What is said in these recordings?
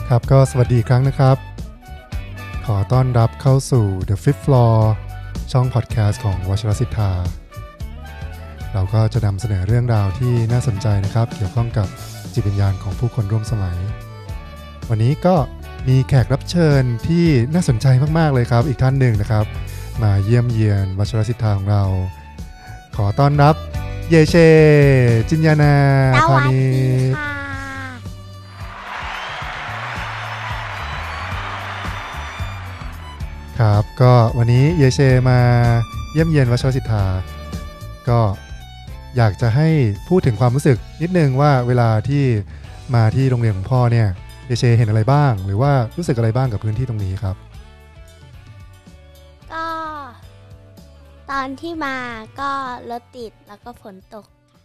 ครับก็สวัสดีอีกครั้งนะครับขอต้อนรับเข้าสู่ The Fifth Floor ช่องพอดแคสต์ของวชรศิทธาเราก็จะนำเสนอเรื่องราวที่น่าสนใจนะครับเกี่ยวข้องกับจิตวิญญาณของผู้คนร่วมสมัยวันนี้ก็มีแขกรับเชิญที่น่าสนใจมากๆเลยครับอีกท่านหนึ่งนะครับมาเยี่ยมเยียนวชรศิทธาของเราขอต้อนรับเยเชจินยานาพานิชครับก็วันนี้เยเชมาเยี่ยมเยียนวชรศิทธาก็อยากจะให้พูดถึงความรู้สึกนิดนึงว่าเวลาที่มาที่โรงเรียนของพ่อเนี่ยเยเชเห็นอะไรบ้างหรือว่ารู้สึกอะไรบ้างกับพื้นที่ตรงนี้ครับก็ตอนที่มาก็รถติดแล้วก็ฝนตก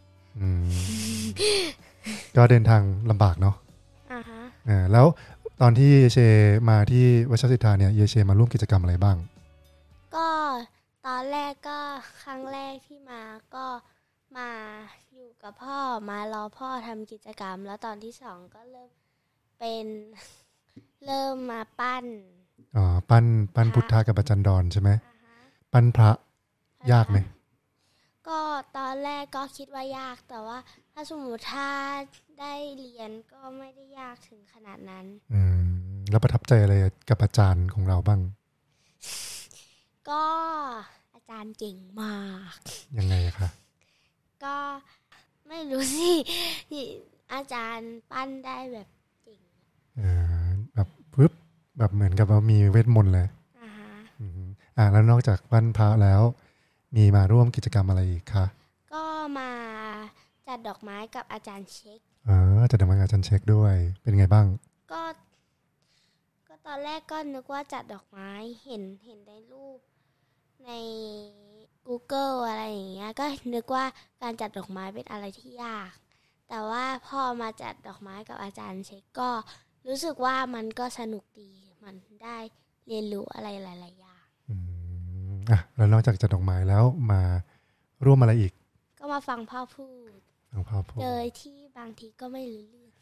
ก็เดินทางลำบากเนาะฮะแล้วตอนที่เยเชมาที่วชรศิทธาเนี่ยเยเชมาร่วมกิจกรรมอะไรบ้างก็ตอนแรกก็ครั้งแรกที่มาก็มาอยู่กับพ่อมารอพ่อทำกิจกรรมแล้วตอนที่สองก็เริ่มมาปั้นปั้นพุทธะกับประจันดรใช่ไหมปั้นพระยากไหมก็ตอนแรกก็คิดว่ายากแต่ว่าถ้าสมมติถ้าได้เรียนก็ไม่ได้ยากถึงขนาดนั้นแล้วประทับใจอะไรกับอาจารย์ของเราบ้างก็อาจารย์เก่งมากยังไงคะก็ไม่รู้สิอาจารย์ปั้นได้แบบเก่งแบบปึ๊บแบบเหมือนกับว่ามีเวทมนต์เลยแล้วนอกจากปั้นพระแล้วมีมาร่วมกิจกรรมอะไรอีกคะก็มาจัดดอกไม้กับอาจารย์เช็คจัดดอกไม้กับอาจารย์เช็คด้วยเป็นไงบ้างก็ตอนแรกก็นึกว่าจัดดอกไม้เห็นในรูปใน Google อะไรอย่างเงี้ยก็นึกว่าการจัดดอกไม้เป็นอะไรที่ยากแต่ว่าพอมาจัดดอกไม้กับอาจารย์เช็คก็รู้สึกว่ามันก็สนุกดีมันได้เรียนรู้อะไรหลายๆอย่างแล้วนอกจากจัดดอกไม้แล้วมาร่วมอะไรอีกก็มาฟังพ่อพูดโดยที่บางทีก็ไม่รู้เรื่อง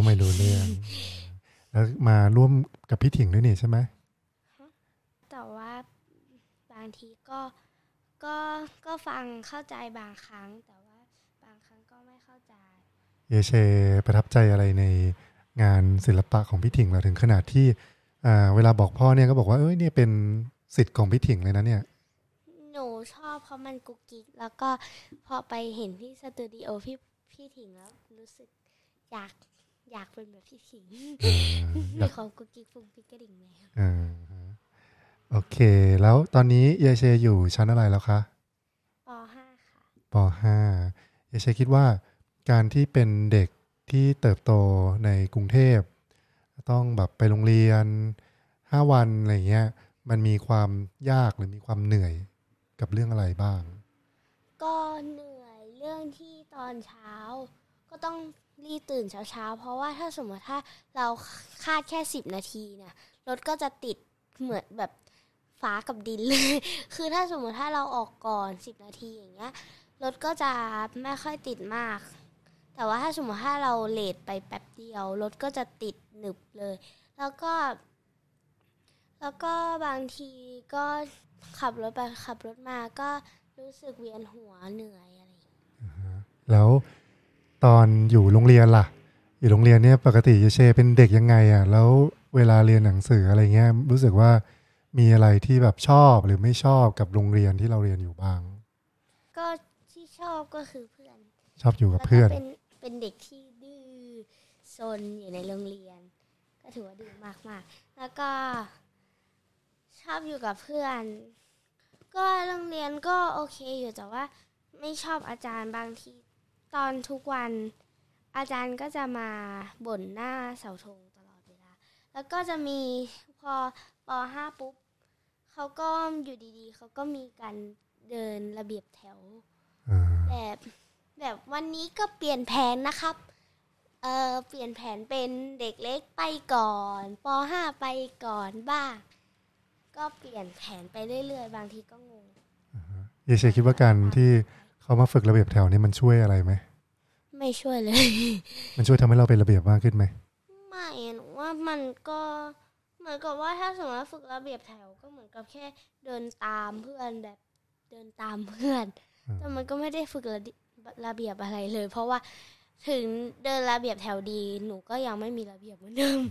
แล้วมาร่วมกับพี่ถิงด้วยนี่ใช่ไหมแต่ว่าบางทีก็ฟังเข้าใจบางครั้งแต่ว่าบางครั้งก็ไม่เข้าใจเยเชประทับใจอะไรในงานศิลปะของพี่ถิงเราถึงขนาดที่เวลาบอกพ่อเนี่ยก็บอกว่าเนี่ยเป็นศิษย์ของพี่ถิงเลยนะเนี่ยหนูชอบเพราะมันกุ๊กกิ๊กแล้วก็พอไปเห็นที่สตูดิโอพี่ถิงแล้วรู้สึกอยากเป็นแบบพี่ถิงมีความกุ๊กกิ๊กฟุ้งฟิ้งกระดิ่งแมวโอเคแล้วตอนนี้เยเชอยู่ชั้นอะไรแล้วคะป.5 ค่ะป.5 เยเชคิดว่าการที่เป็นเด็กที่เติบโตในกรุงเทพต้องแบบไปโรงเรียน5 วันอะไรเงี้ยมันมีความยากหรือมีความเหนื่อยกับเรื่องอะไรบ้างก็เหนื่อยเรื่องที่ตอนเช้าก็ต้องรีบตื่นเช้าเพราะว่าถ้าสมมติถ้าเราคาดแค่10 นาทีเนี่ยรถก็จะติดเหมือนแบบฟ้ากับดินเลยคือถ้าสมมติถ้าเราออกก่อน10 นาทีอย่างเงี้ยรถก็จะไม่ค่อยติดมากแต่ว่าถ้าสมมติถ้าเราเลทไปแป๊บเดียวรถก็จะติดหนึบเลยแล้วก็บางทีก็ขับรถไปขับรถมาก็รู้สึกเวียนหัวเหนื่อยอะไรแล้วตอนอยู่โรงเรียนล่ะอยู่โรงเรียนเนี่ยปกติเยเชเป็นเด็กยังไงอ่ะแล้วเวลาเรียนหนังสืออะไรเงี้ยรู้สึกว่ามีอะไรที่แบบชอบหรือไม่ชอบกับโรงเรียนที่เราเรียนอยู่บ้างก็ที่ชอบก็คือเพื่อนชอบอยู่กับเพื่อนเป็นเด็กที่ดื้อซนอยู่ในโรงเรียนก็ถือว่าดื้อมากๆแล้วก็ชอบอยู่กับเพื่อนก็โรงเรียนก็โอเคอยู่แต่ว่าไม่ชอบอาจารย์บางทีตอนทุกวันอาจารย์ก็จะมาบ่นหน้าเสาธงตลอดเวลาแล้วก็จะมีพอป.5 ปุ๊บเขาก็อยู่ดีๆเขาก็มีการเดินระเบียบแถวแบบวันนี้ก็เปลี่ยนแผนนะครับเปลี่ยนแผนเป็นเด็กเล็กไปก่อนป.5 ไปก่อนบ้างก็เปลี่ยนแผนไปเรื่อยๆบางทีก็งงเยเชคิดว่าการที่เขามาฝึกระเบียบแถวนี่มันช่วยอะไรไหมไม่ช่วยเลยมันช่วยทำให้เราเป็นระเบียบมากขึ้นไหมไม่หนูว่ามันก็เหมือนกับว่าถ้าสมมติว่าฝึกระเบียบแถวก็เหมือนกับแค่เดินตามเพื่อนแบบเดินตามเพื่อนแต่มันก็ไม่ได้ฝึกระเบียบอะไรเลยเพราะว่าถึงเดินระเบียบแถวดีหนูก็ยังไม่มีระเบียบเหมือนเดิม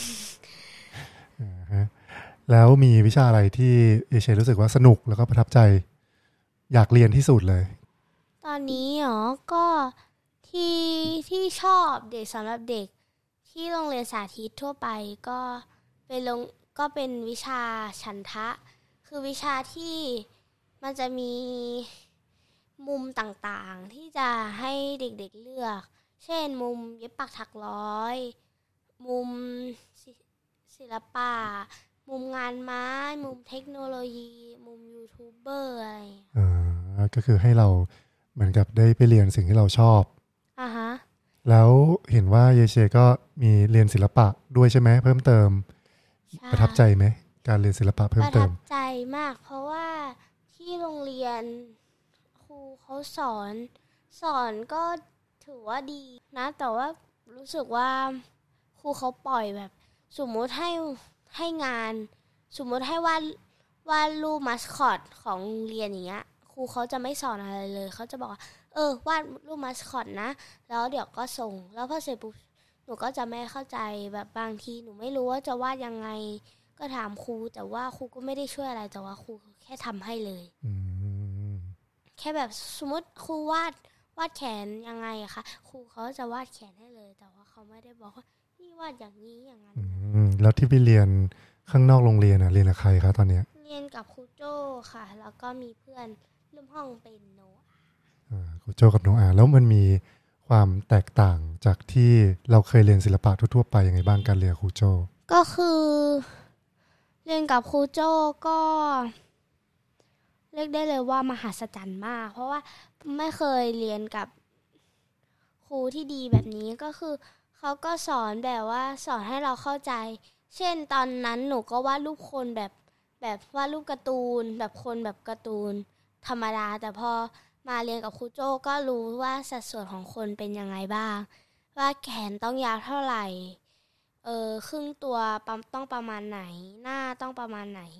แล้วมีวิชาอะไรที่เอเชรู้สึกว่าสนุกแล้วก็ประทับใจอยากเรียนที่สุดเลยตอนนี้ก็ที่ชอบเด็กสำหรับเด็กที่โรงเรียนสาธิตทั่วไปก็เป็นวิชาฉันทะคือวิชาที่มันจะมีมุมต่างๆที่จะให้เด็กๆเลือกเช่นมุมเย็บปักถักร้อยมุมศิลปะมุมงานไม้มุมเทคโนโลยีมุมยูทูบเบอร์อะไรก็คือให้เราเหมือนกับได้ไปเรียนสิ่งที่เราชอบฮะแล้วเห็นว่าเยเชก็มีเรียนศิลปะด้วยใช่ไหมเพิ่มเติมประทับใจไหมการเรียนศิลปะเพิ่มเติมประทับใจมากเพราะว่าที่โรงเรียนครูเขาสอนก็ถือว่าดีนะแต่ว่ารู้สึกว่าครูเขาปล่อยแบบสมมุติให้งานสมมุติให้วาดรูปมัสคอตของโรงเรียนอย่างเงี้ยครูเขาจะไม่สอนอะไรเลยเขาจะบอกว่าวาดรูปมัสคอตนะแล้วเดี๋ยวก็ส่งแล้วพอเสร็จปุ๊บหนูก็จะไม่เข้าใจแบบบางทีหนูไม่รู้ว่าจะวาดยังไงก็ถามครูแต่ว่าครูก็ไม่ได้ช่วยอะไรแต่ว่าครูแค่ทำให้เลยแค่แบบสมมติครูวาดแขนยังไงอะคะครูเขาจะวาดแขนให้เลยแต่ว่าเขาไม่ได้บอกว่านี่วาดอย่างนี้อย่างนั้นแล้วที่ไปเรียนข้างนอกโรงเรียนเรียนกับใครคะตอนนี้เรียนกับครูโจ้ค่ะแล้วก็มีเพื่อนร่วมห้องเป็นโนครูโจ้กับโนอาแล้วมันมีความแตกต่างจากที่เราเคยเรียนศิลปะทั่วไปยังไงบ้างการเรียนครูโจ้ก็คือเรียนกับครูโจ้ก็เรียกได้เลยว่ามหัศจรรย์มากเพราะว่าไม่เคยเรียนกับครูที่ดีแบบนี้ก็คือเขาก็สอนแบบว่าสอนให้เราเข้าใจเช่นตอนนั้นหนูก็วาดรูปคนแบบวาดรูปการ์ตูนแบบคนแบบการ์ตูนธรรมดาแต่พอมาเรียนกับครูโจ้ก็รู้ว่าสัดส่วนของคนเป็นยังไงบ้างว่าแขนต้องยาวเท่าไหร่ครึ่งตัวต้องประมาณไหนหน้าต้องประมาณไหน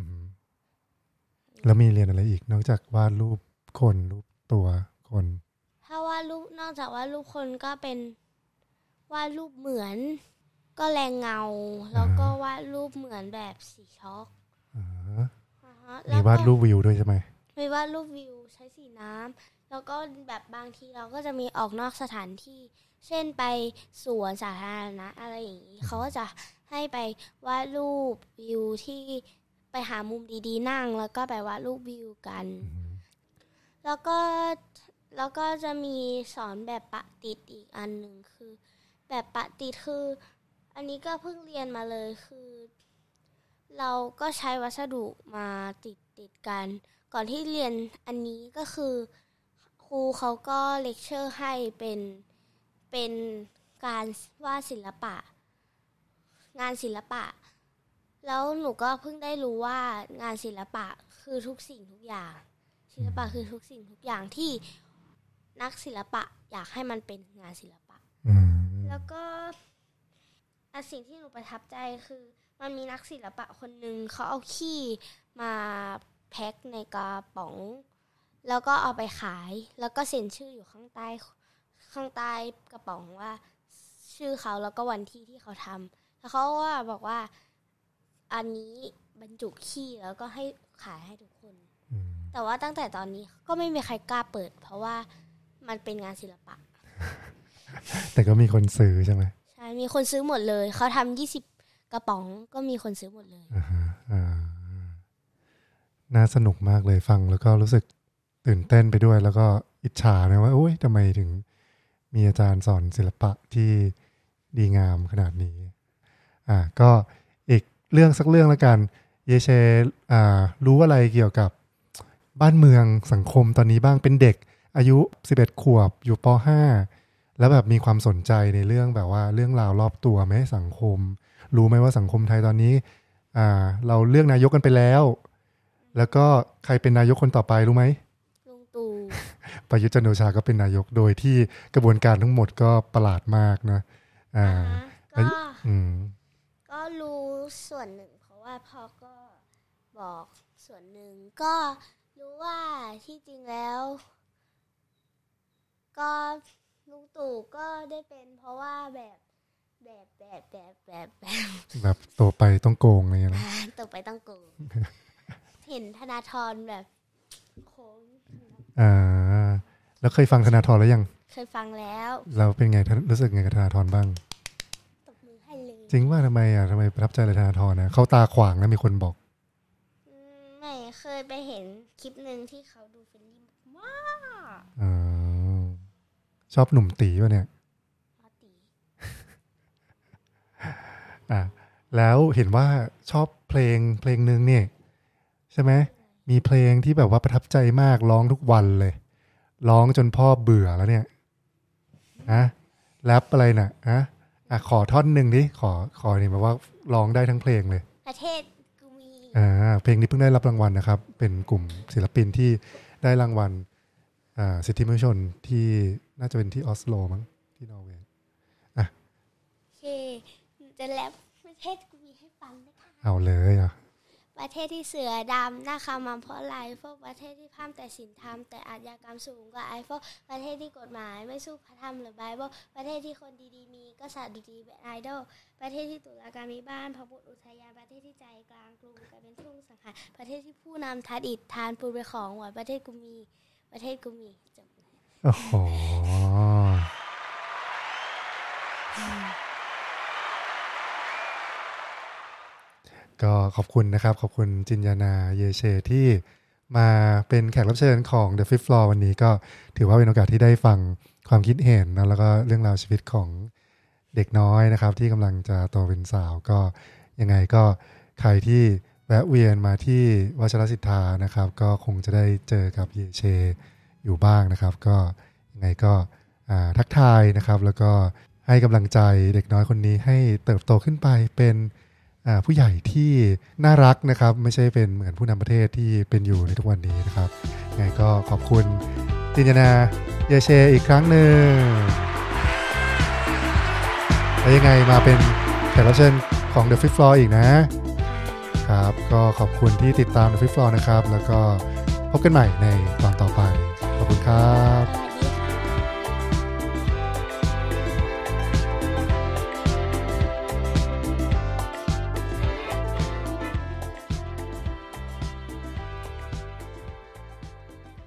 แล้วมีเรียนอะไรอีกนอกจากวาดรูปคนรูปตัวคนถ้าวาดรูปนอกจากวาดรูปคนก็เป็นวาดรูปเหมือนก็แรงเงาแล้วก็วาดรูปเหมือนแบบสีช็อกมีวาดรูปวิวด้วยใช่ไหมมีวาดรูปวิวใช้สีน้ำแล้วก็แบบบางทีเราก็จะมีออกนอกสถานที่เช่นไปสวนสาธารณะอะไรอย่างนี้เขาก็จะให้ไปวาดรูปวิวที่ไปหามุมดีๆนั่งแล้วก็ไปวาดรูปวิวกันแล้วก็จะมีสอนแบบปะติดอีกอันหนึ่งคือแบบปะติดคืออันนี้ก็เพิ่งเรียนมาเลยคือเราก็ใช้วัสดุมาติดกันก่อนที่เรียนอันนี้ก็คือครูเขาก็เลคเชอร์ให้เป็นการวาดศิลปะงานศิลปะแล้วหนูก็เพิ่งได้รู้ว่างานศิลปะคือทุกสิ่งทุกอย่างศิลปะคือทุกสิ่งทุกอย่างที่นักศิลปะอยากให้มันเป็นงานศิลปะแล้วก็สิ่งที่หนูประทับใจคือมันมีนักศิลปะคนนึงเขาเอาขี้มาแพ็คในกระป๋องแล้วก็เอาไปขายแล้วก็เซ็นชื่ออยู่ข้างใต้กระป๋องว่าชื่อเขาแล้วก็วันที่เขาทำแล้วเขาว่าบอกว่าอันนี้บรรจุขี้แล้วก็ให้ขายให้ทุกคนแต่ว่าตั้งแต่ตอนนี้ก็ไม่มีใครกล้าเปิดเพราะว่ามันเป็นงานศิลปะแต่ก็มีคนซื้อใช่ไหมใช่มีคนซื้อหมดเลยเขาทำ20กระป๋องก็มีคนซื้อหมดเลยน่าสนุกมากเลยฟังแล้วก็รู้สึกตื่นเต้นไปด้วยแล้วก็อิจฉานะว่าโอ๊ยทำไมถึงมีอาจารย์สอนศิลปะที่ดีงามขนาดนี้ก็อีกเรื่องสักเรื่องละกันเยเชรู้อะไรเกี่ยวกับบ้านเมืองสังคมตอนนี้บ้างเป็นเด็กอายุ11ขวบอยู่ป.5 แล้วแบบมีความสนใจในเรื่องแบบว่าเรื่องราวรอบตัวไหมสังคมรู้ไหมว่าสังคมไทยตอนนี้เราเลือกนายกกันไปแล้วแล้วก็ใครเป็นนายกคนต่อไปรู้ไหมลุงตู่ประยุทธ์จันทร์โอชาก็เป็นนายกโดยที่กระบวนการทั้งหมดก็ประหลาดมากนะก็ก็รู้ส่วนหนึ่งเพราะว่าพ่อก็บอกส่วนหนึ่งก็รู้ว่าที่จริงแล้วก็ลุงตู่ก็ได้เป็นเพราะว่าแบบโตไปต้องโกงอะไรอย่างเงี้ยโตไปต้องโกง เห็นธนาธรแบบโค้งแล้วเคยฟังธนาธรแล้วยังเคยฟังแล้วเป็นไงรู้สึกไงกับธนาธรบ้างตบมือให้เลยจริงว่าทำไมประทับใจอะไรธนาธรนะเขาตาขวางนะมีคนบอกไม่เคยไปเห็นคลิปนึงที่เขาดูเฟรนลี่มากชอบหนุ่มตีป่ะเนี่ยแล้วเห็นว่าชอบเพลงนึงเนี่ยใช่ไหมมีเพลงที่แบบว่าประทับใจมากร้องทุกวันเลยร้องจนพ่อเบื่อแล้วเนี่ยแรปอะไรน่ะขอท่อนนึงดิขอเนี่ยแบบว่าร้องได้ทั้งเพลงเลยประเทศกูมีเพลงนี้เพิ่งได้รับรางวัลนะครับเป็นกลุ่มศิลปินที่ได้รางวัลสิทธิมนุษยชนที่น่าจะเป็นที่ออสโลมั้งที่นอร์เวย์โอเคจะแรปประเทศกูมีให้ฟังนะคะเอาเลยประเทศที่เสือดำนะคะมันเพราะอะไรพวกประเทศที่พร่ำแต่ศีลธรรมแต่อาชญากรรมสูงกว่าพวกประเทศที่กฎหมายไม่สู้พระธรรมหรือไบเบิลประเทศที่คนดีๆมีกษัตริย์ดีๆเป็นไอดอลประเทศที่ตุลาการมีบ้านพระพุทธอุทยานประเทศที่ใจกลางกรุงกลายเป็นทุ่งสังหารประเทศที่ผู้นำทัดอิฐทานปูนไปของหวานประเทศกูมีจบโอ้โหก็ขอบคุณนะครับขอบคุณจินยานาเยเชที่มาเป็นแขกรับเชิญของ The Fifth Floor วันนี้ก็ถือว่าเป็นโอกาสที่ได้ฟังความคิดเห็นนะแล้วก็เรื่องราวชีวิตของเด็กน้อยนะครับที่กำลังจะโตเป็นสาวก็ยังไงก็ใครที่แวะเวียนมาที่วชรศิทธานะครับก็คงจะได้เจอกับเยเชอยู่บ้างนะครับก็ยังไงก็ทักทายนะครับแล้วก็ให้กำลังใจเด็กน้อยคนนี้ให้เติบโตขึ้นไปเป็นผู้ใหญ่ที่น่ารักนะครับไม่ใช่เป็นเหมือนผู้นำประเทศที่เป็นอยู่ในทุกวันนี้นะครับยังไงก็ขอบคุณจินยานาเยเชอีกครั้งหนึ่งแล้วยังไงมาเป็นแขกรับเชิญของ The Fifth Floor อีกนะครับก็ขอบคุณที่ติดตาม The Fifth Floor นะครับแล้วก็พบกันใหม่ในตอนต่อไปขอบคุณครับ